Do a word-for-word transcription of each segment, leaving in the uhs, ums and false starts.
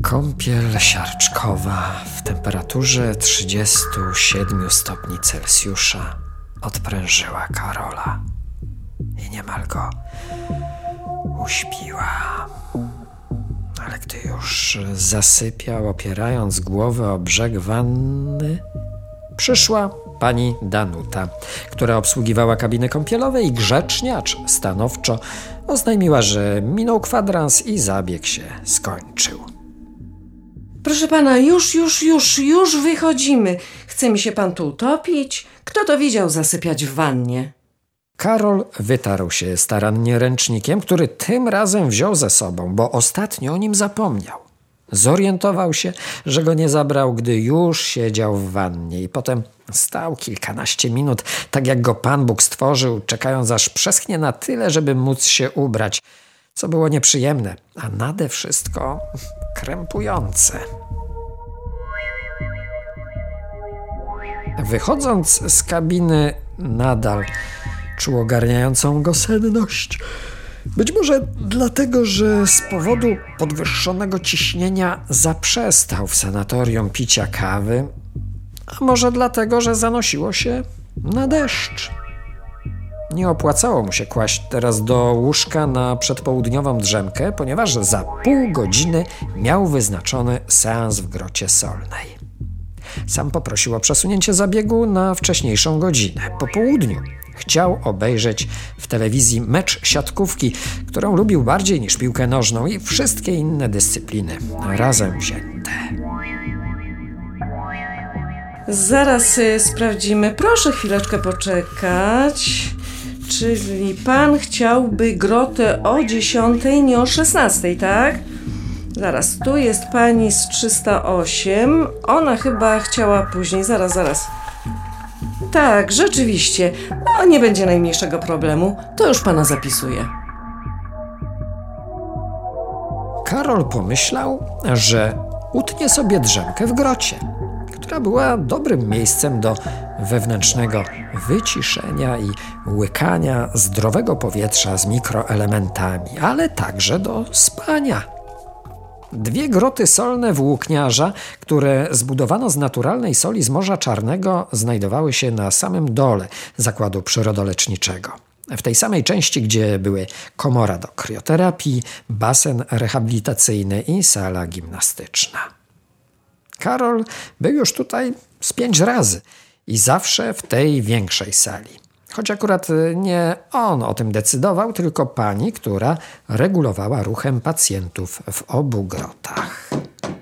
Kąpiel siarczkowa w temperaturze trzydziestu siedmiu stopni Celsjusza odprężyła Karola i niemal go uśpiła. Ale gdy już zasypiał, opierając głowę o brzeg wanny, przyszła pani Danuta, która obsługiwała kabiny kąpielowe i grzecznie, acz stanowczo oznajmiła, że minął kwadrans i zabieg się skończył. Proszę pana, już, już, już, już wychodzimy. Chce mi się pan tu utopić? Kto to widział zasypiać w wannie? Karol wytarł się starannie ręcznikiem, który tym razem wziął ze sobą, bo ostatnio o nim zapomniał. Zorientował się, że go nie zabrał, gdy już siedział w wannie i potem stał kilkanaście minut, tak jak go Pan Bóg stworzył, czekając aż przeschnie na tyle, żeby móc się ubrać, co było nieprzyjemne, a nade wszystko krępujące. Wychodząc z kabiny, nadal czuł ogarniającą go senność. Być może dlatego, że z powodu podwyższonego ciśnienia zaprzestał w sanatorium picia kawy, a może dlatego, że zanosiło się na deszcz. Nie opłacało mu się kłaść teraz do łóżka na przedpołudniową drzemkę, ponieważ za pół godziny miał wyznaczony seans w Grocie Solnej. Sam poprosił o przesunięcie zabiegu na wcześniejszą godzinę. Po południu chciał obejrzeć w telewizji mecz siatkówki, którą lubił bardziej niż piłkę nożną i wszystkie inne dyscypliny razem wzięte. Zaraz y, sprawdzimy. Proszę chwileczkę poczekać. Czyli pan chciałby grotę o dziesiątej, nie o szesnastej, tak? Zaraz, tu jest pani z trzysta osiem. Ona chyba chciała później. Zaraz, zaraz. Tak, rzeczywiście. No, nie będzie najmniejszego problemu. To już pana zapisuję. Karol pomyślał, że utnie sobie drzemkę w grocie, która była dobrym miejscem do wewnętrznego wyciszenia i łykania zdrowego powietrza z mikroelementami, ale także do spania. Dwie groty solne włókniarza, które zbudowano z naturalnej soli z Morza Czarnego, znajdowały się na samym dole zakładu przyrodoleczniczego. W tej samej części, gdzie były komora do krioterapii, basen rehabilitacyjny i sala gimnastyczna. Karol był już tutaj z pięć razy i zawsze w tej większej sali. Choć akurat nie on o tym decydował, tylko pani, która regulowała ruchem pacjentów w obu grotach.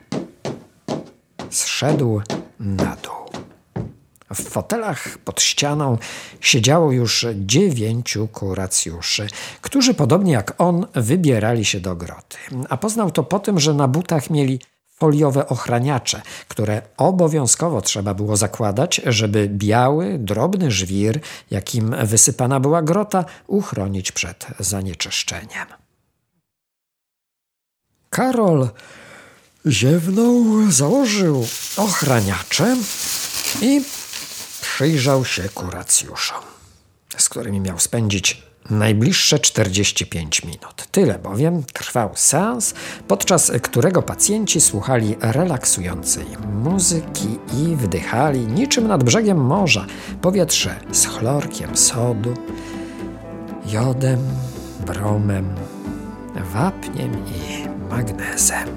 Zszedł na dół. W fotelach pod ścianą siedziało już dziewięciu kuracjuszy, którzy podobnie jak on wybierali się do groty. A poznał to po tym, że na butach mieli foliowe ochraniacze, które obowiązkowo trzeba było zakładać, żeby biały, drobny żwir, jakim wysypana była grota, uchronić przed zanieczyszczeniem. Karol ziewnął, założył ochraniacze i przyjrzał się kuracjuszom, z którymi miał spędzić najbliższe czterdzieści pięć minut. Tyle bowiem trwał seans, podczas którego pacjenci słuchali relaksującej muzyki i wdychali niczym nad brzegiem morza powietrze z chlorkiem sodu, jodem, bromem, wapniem i magnezem.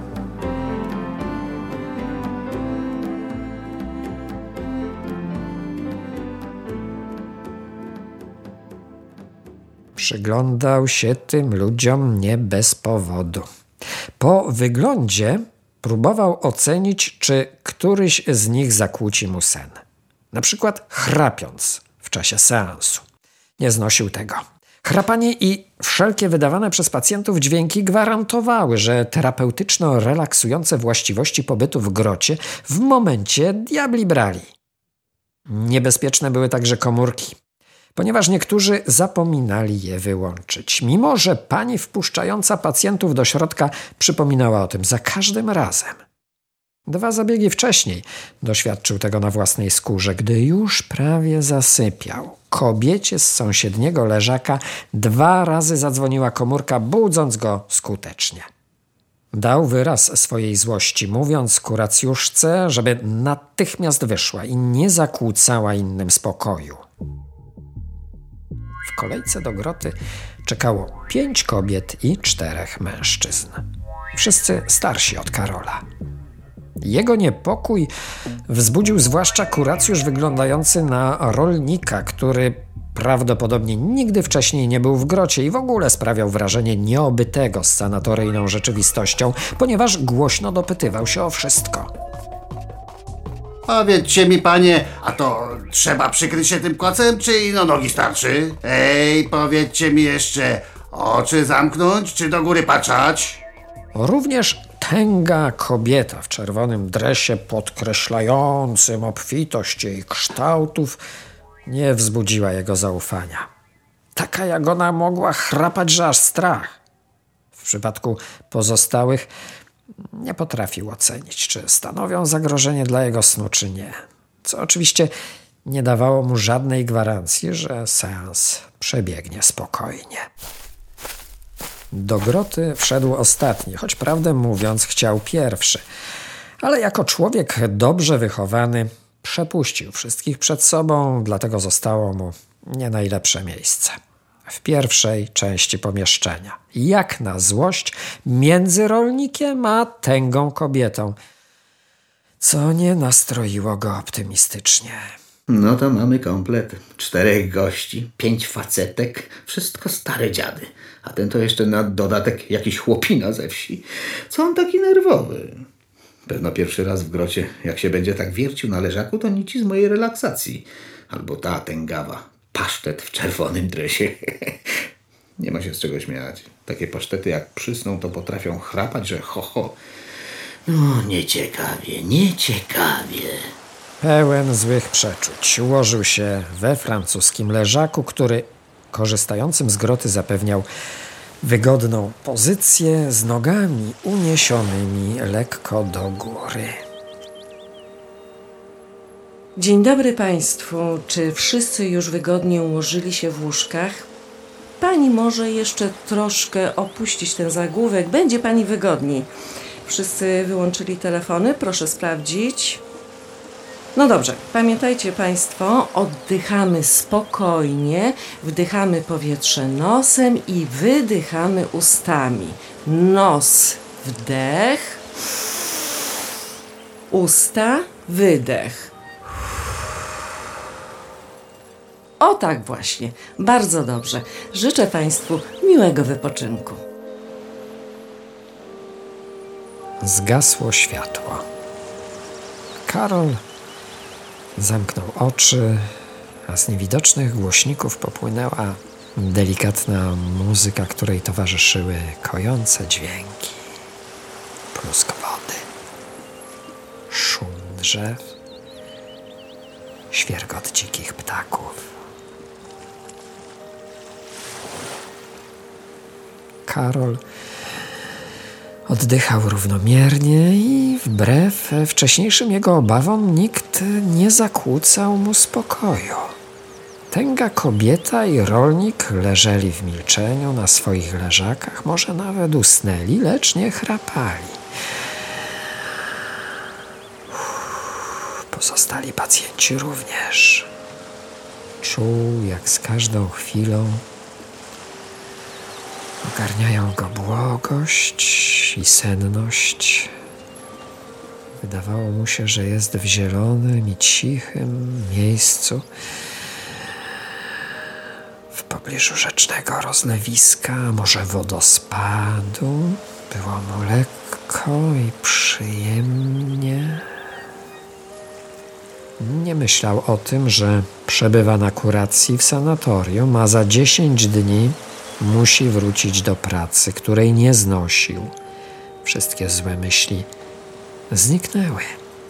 Przyglądał się tym ludziom nie bez powodu. Po wyglądzie próbował ocenić, czy któryś z nich zakłóci mu sen. Na przykład chrapiąc w czasie seansu. Nie znosił tego. Chrapanie i wszelkie wydawane przez pacjentów dźwięki gwarantowały, że terapeutyczno-relaksujące właściwości pobytu w grocie w momencie diabli brali. Niebezpieczne były także komórki, ponieważ niektórzy zapominali je wyłączyć, mimo że pani wpuszczająca pacjentów do środka przypominała o tym za każdym razem. Dwa zabiegi wcześniej doświadczył tego na własnej skórze, gdy już prawie zasypiał. Kobiecie z sąsiedniego leżaka dwa razy zadzwoniła komórka, budząc go skutecznie. Dał wyraz swojej złości, mówiąc kuracjuszce, żeby natychmiast wyszła i nie zakłócała innym spokoju. W kolejce do groty czekało pięć kobiet i czterech mężczyzn. Wszyscy starsi od Karola. Jego niepokój wzbudził zwłaszcza kuracjusz wyglądający na rolnika, który prawdopodobnie nigdy wcześniej nie był w grocie i w ogóle sprawiał wrażenie nieobytego z sanatoryjną rzeczywistością, ponieważ głośno dopytywał się o wszystko. Powiedzcie mi, panie, a to trzeba przykryć się tym kocem, czy ino nogi starczy? Ej, powiedzcie mi jeszcze, oczy zamknąć, czy do góry patrzać? Również tęga kobieta w czerwonym dresie podkreślającym obfitość jej kształtów nie wzbudziła jego zaufania. Taka jak ona mogła chrapać, że aż strach. W przypadku pozostałych nie potrafił ocenić, czy stanowią zagrożenie dla jego snu, czy nie. Co oczywiście nie dawało mu żadnej gwarancji, że seans przebiegnie spokojnie. Do groty wszedł ostatni, choć prawdę mówiąc chciał pierwszy. Ale jako człowiek dobrze wychowany przepuścił wszystkich przed sobą, dlatego zostało mu nie najlepsze miejsce. W pierwszej części pomieszczenia. Jak na złość między rolnikiem a tęgą kobietą, co nie nastroiło go optymistycznie. No to mamy komplet. Czterech gości, pięć facetek, wszystko stare dziady. A ten to jeszcze na dodatek jakiś chłopina ze wsi. Co on taki nerwowy? Pewno pierwszy raz w grocie, jak się będzie tak wiercił na leżaku, to nic z mojej relaksacji. Albo ta tęgawa, pasztet w czerwonym dresie. Nie ma się z czego śmiać. Takie pasztety jak przysną, to potrafią chrapać, że ho, ho. No, nieciekawie, nieciekawie. Pełen złych przeczuć ułożył się we francuskim leżaku, który korzystającym z groty zapewniał wygodną pozycję z nogami uniesionymi lekko do góry. Dzień dobry Państwu. Czy wszyscy już wygodnie ułożyli się w łóżkach? Pani może jeszcze troszkę opuścić ten zagłówek. Będzie Pani wygodniej. Wszyscy wyłączyli telefony? Proszę sprawdzić. No dobrze, pamiętajcie Państwo, oddychamy spokojnie, wdychamy powietrze nosem i wydychamy ustami. Nos, wdech, usta, wydech. O tak właśnie, bardzo dobrze. Życzę Państwu miłego wypoczynku. Zgasło światło. Karol zamknął oczy, a z niewidocznych głośników popłynęła delikatna muzyka, której towarzyszyły kojące dźwięki, plusk wody, szum drzew, świergot dzikich ptaków. Karol oddychał równomiernie i wbrew wcześniejszym jego obawom nikt nie zakłócał mu spokoju. Tęga kobieta i rolnik leżeli w milczeniu na swoich leżakach, może nawet usnęli, lecz nie chrapali. Pozostali pacjenci również. Czuł, jak z każdą chwilą ogarniają go błogość i senność. Wydawało mu się, że jest w zielonym i cichym miejscu w pobliżu rzecznego rozlewiska, może wodospadu. Było mu lekko i przyjemnie. Nie myślał o tym, że przebywa na kuracji w sanatorium, a za dziesięć dni musi wrócić do pracy, której nie znosił. Wszystkie złe myśli zniknęły.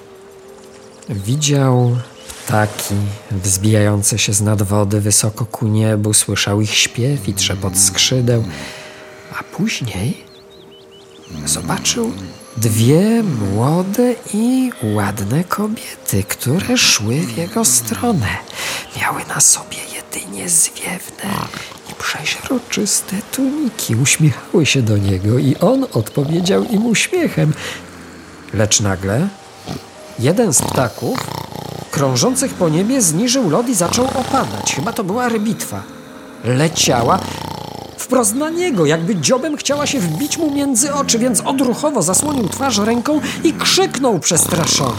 Widział ptaki wzbijające się z nad wody wysoko ku niebu, słyszał ich śpiew i trzepot skrzydeł, a później zobaczył dwie młode i ładne kobiety, które szły w jego stronę. Miały na sobie jedynie zwiewne i przeźroczyste tuniki. Uśmiechały się do niego i on odpowiedział im uśmiechem. Lecz nagle jeden z ptaków krążących po niebie zniżył lot i zaczął opadać. Chyba to była rybitwa. Leciała wprost na niego, jakby dziobem chciała się wbić mu między oczy, więc odruchowo zasłonił twarz ręką i krzyknął przestraszony.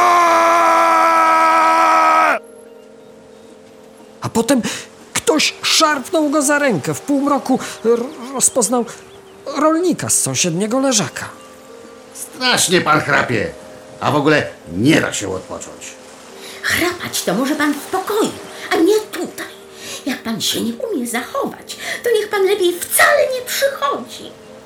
A potem ktoś szarpnął go za rękę. W półmroku r- rozpoznał rolnika z sąsiedniego leżaka. Strasznie pan chrapie. A w ogóle nie da się odpocząć. Chrapać to może pan w pokoju, a nie tutaj. Jak pan się nie umie zachować, to niech pan lepiej wcale nie przychodzi.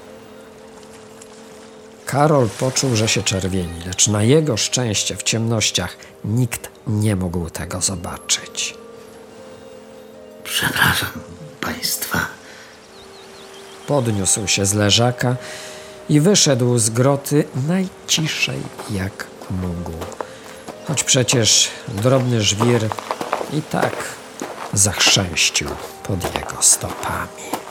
Karol poczuł, że się czerwieni, lecz na jego szczęście w ciemnościach nikt nie mógł tego zobaczyć. Przepraszam państwa. Podniósł się z leżaka i wyszedł z groty najciszej jak mógł. Choć przecież drobny żwir i tak zachrzęścił pod jego stopami.